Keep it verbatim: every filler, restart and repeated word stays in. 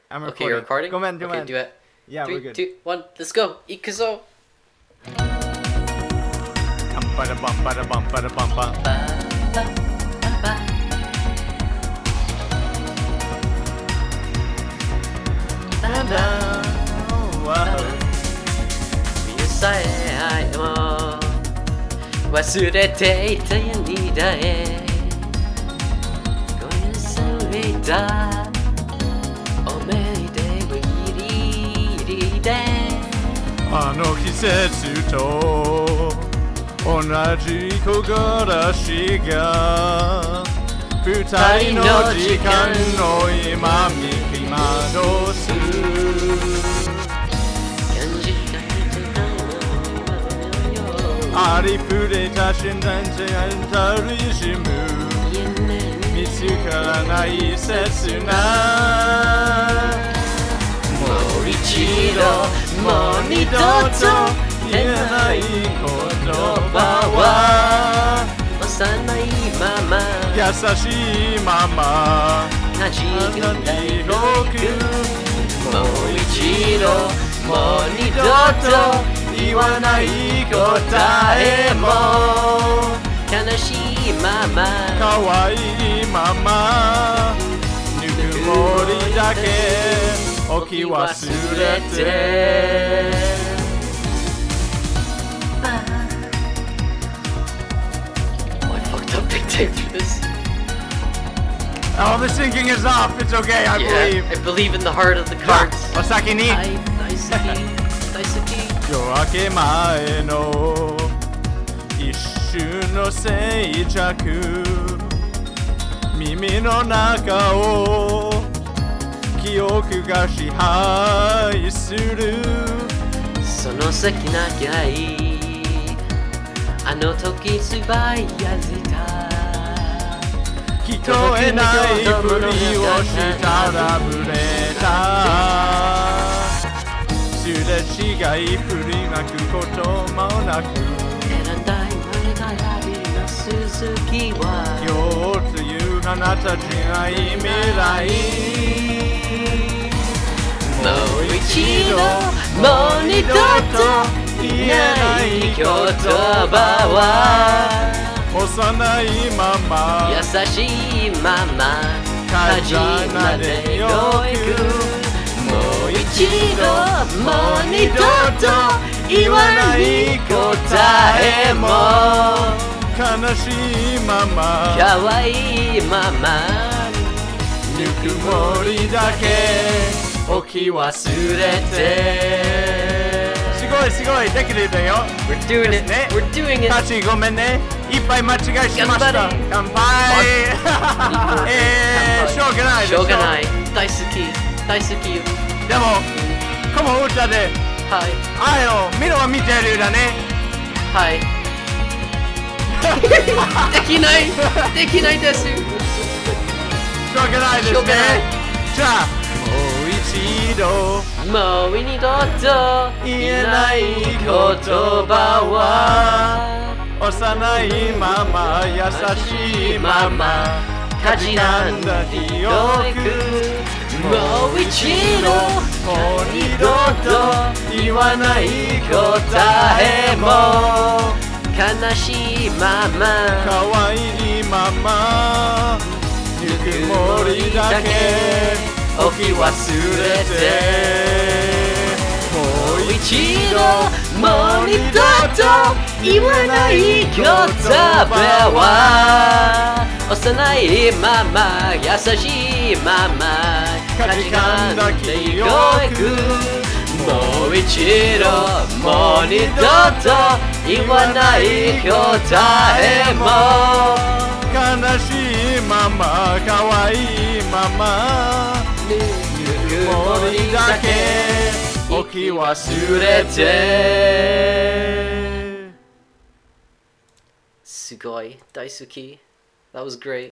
I'm Okay, you're recording? ごめん、ごめん。 Okay, do it. Yeah, we're Three, good. two, one, let's go. 行くぞ。 パンパラパンパラパンパラパンパン。 バーバーバー冬さえも忘れていたやにだえ恋すれたおめでウィリリであの季節と同じ木枯らしが二人の時間の今見き戻すありふれた瞬間であたりしむ見つからない切なもう一度もう二度と言えない言葉は幼いまま優しいままなじあなたに広くもう一度もう二度と言わない答えも悲しいまま可愛いままぬくもりだけ置き忘れて Oh, I fucked up big time through this. Oh, the syncing is off. It's okay, I Yeah, believe. I believe in the heart of the cards. お先にはい、大好き、大好き。 夜明け前の一瞬の静寂耳の中を記憶が支配するその先長いあの時つばやぜた聞こえないふりをしたらぶれたすれ違い振りまくこともなく選んだ夢が旅の続きは今日というあなた違い未来もう一度もう二度と言えない言葉は幼いまま優しいまま火事までよくもう一度もう二度と言わない答えも悲しいまま可愛いままぬくもりだけ置き忘れてすごいすごいできるんだよ We're doing it, ね we're doing it タチごめんねいっぱい間違いしました頑張れ乾杯えーしょうがないしょうがない大好き大好きよでもこの歌ではい愛をみんなは見てるだねはいできないできないですしょうがないですねしょうがないじゃあもう一度もう二度と言えない言葉は幼いまま優しいまま火事なんだ記憶もう一度もう二度と言わない答えも悲しいまま可愛いままぬくもりだけ置き忘れてもう一度もう二度と言わない言葉は幼いまま優しいまま価値観だ記憶もう一度もう二度と言わない答えも悲しいまま可愛いままぬくもりだけ置き忘れてすごい大好き That was great